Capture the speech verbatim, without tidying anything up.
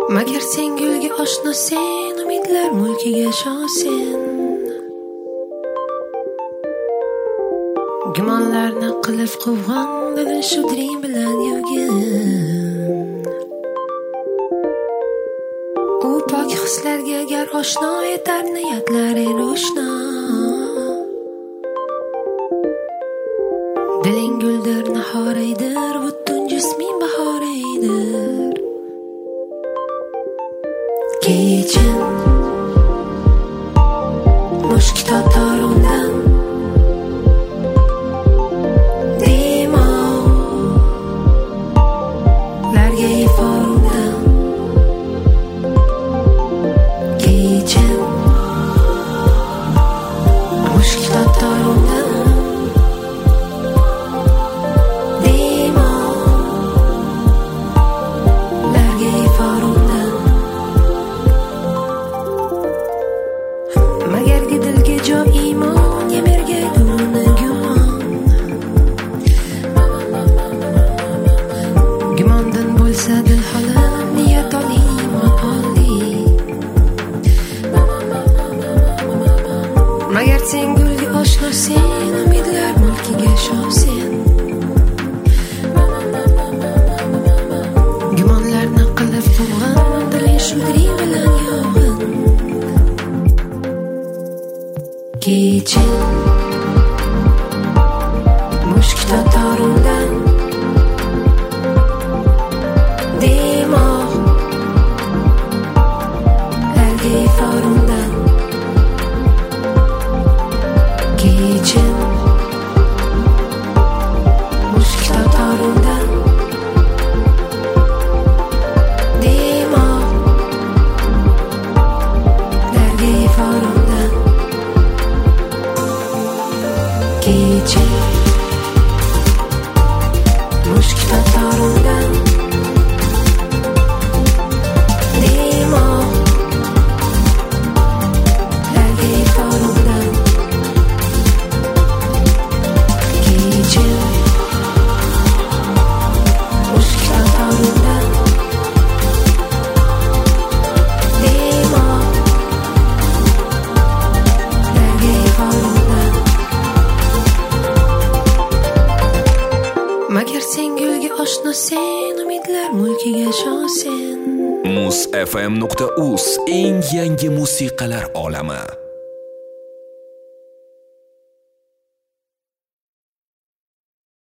Magar sen gulga oshno sen, umidlar mulkiga shosen. Gumonlarni qilib quvg'on, bugun shu diling bilan yurgin. U pok hislarga agar oshno etar niyatlari ro'shno. Diling guldir, nahoraydir, butun jisming bahoraydir. Kechin mushk totar undan demoqlarga ifor undan. Kechin mushk totar undan demoqlarga ifor undan. Magar dilga jo iymon, yemirga durni gumon. Gumondan bo'lsa dil holim, niyat oli, iymon oli. Magar sen gulga oshno sen, umidlar mulkiga shosen. Gumonlarni qilib quvg'an, diling shu diling bilan yog'in. Kechin mushk totar undan demoqlarga ifor undan. Kechin mushk totar undan demoqlarga ifor undan. Kechin mushk totar undan demoqlarga ifor undan. Kechin mushk totar undan demoqlarga ifor undan. Magar sen gulga oshno sen, umidlar mulkiga shosen. muz f m nuqta uz eng yangi musiqalar olami.